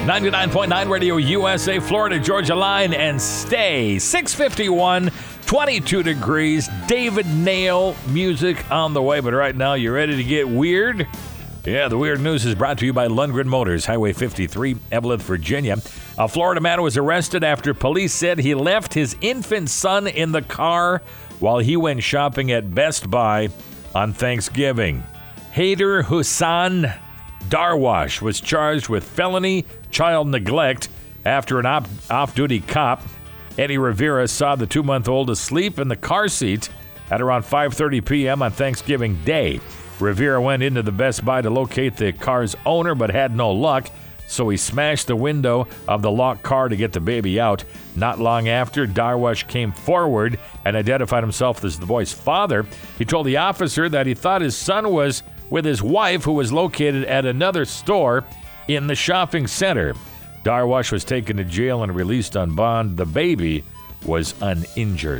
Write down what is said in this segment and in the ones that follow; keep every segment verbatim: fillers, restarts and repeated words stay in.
ninety-nine point nine Radio U S A, Florida, Georgia line, and stay. six fifty-one, twenty-two degrees. David Nail music on the way. But right now, you ready to get weird? Yeah, the weird news is brought to you by Lundgren Motors, Highway fifty-three, Evelyn, Virginia. A Florida man was arrested after police said he left his infant son in the car while he went shopping at Best Buy on Thanksgiving. Haider Hussan Darwash was charged with felony child neglect after an op- off-duty cop, Eddie Rivera, saw the two-month-old asleep in the car seat at around five thirty p.m. on Thanksgiving Day. Rivera went into the Best Buy to locate the car's owner but had no luck, so he smashed the window of the locked car to get the baby out. Not long after, Darwash came forward and identified himself as the boy's father. He told the officer that he thought his son was with his wife, who was located at another store in the shopping center. Darwash was taken to jail and released on bond. The baby was uninjured.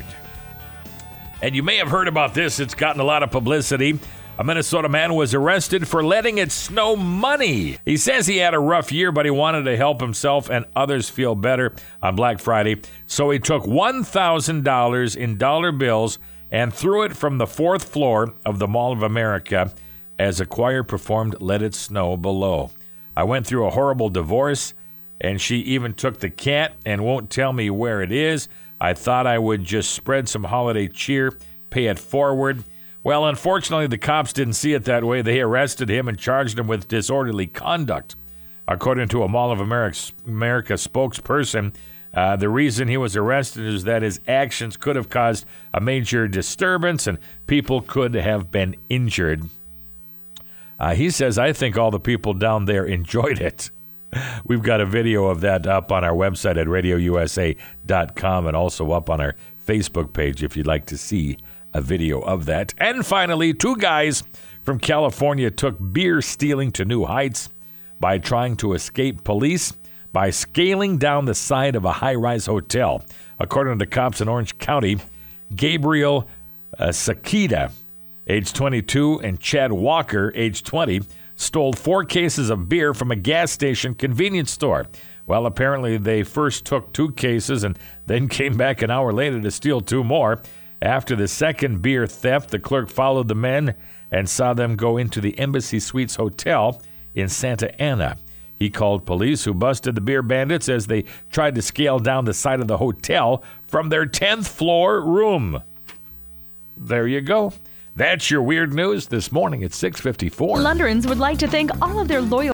And you may have heard about this. It's gotten a lot of publicity. A Minnesota man was arrested for letting it snow money. He says he had a rough year, but he wanted to help himself and others feel better on Black Friday. So he took one thousand dollars in dollar bills and threw it from the fourth floor of the Mall of America as a choir performed Let It Snow below. I went through a horrible divorce, and she even took the cat and won't tell me where it is. I thought I would just spread some holiday cheer, pay it forward. Well, unfortunately, the cops didn't see it that way. They arrested him and charged him with disorderly conduct. According to a Mall of America, America spokesperson, uh, the reason he was arrested is that his actions could have caused a major disturbance and people could have been injured. Uh, he says, I think all the people down there enjoyed it. We've got a video of that up on our website at radio u s a dot com and also up on our Facebook page if you'd like to see a video of that. And finally, two guys from California took beer stealing to new heights by trying to escape police by scaling down the side of a high-rise hotel. According to the cops in Orange County, Gabriel uh, Sakita, age twenty-two, and Chad Walker, age twenty, stole four cases of beer from a gas station convenience store. Well, apparently they first took two cases and then came back an hour later to steal two more. After the second beer theft, the clerk followed the men and saw them go into the Embassy Suites Hotel in Santa Ana. He called police, who busted the beer bandits as they tried to scale down the side of the hotel from their tenth floor room. There you go. That's your weird news this morning at six fifty-four. Lundgrens would like to thank all of their loyal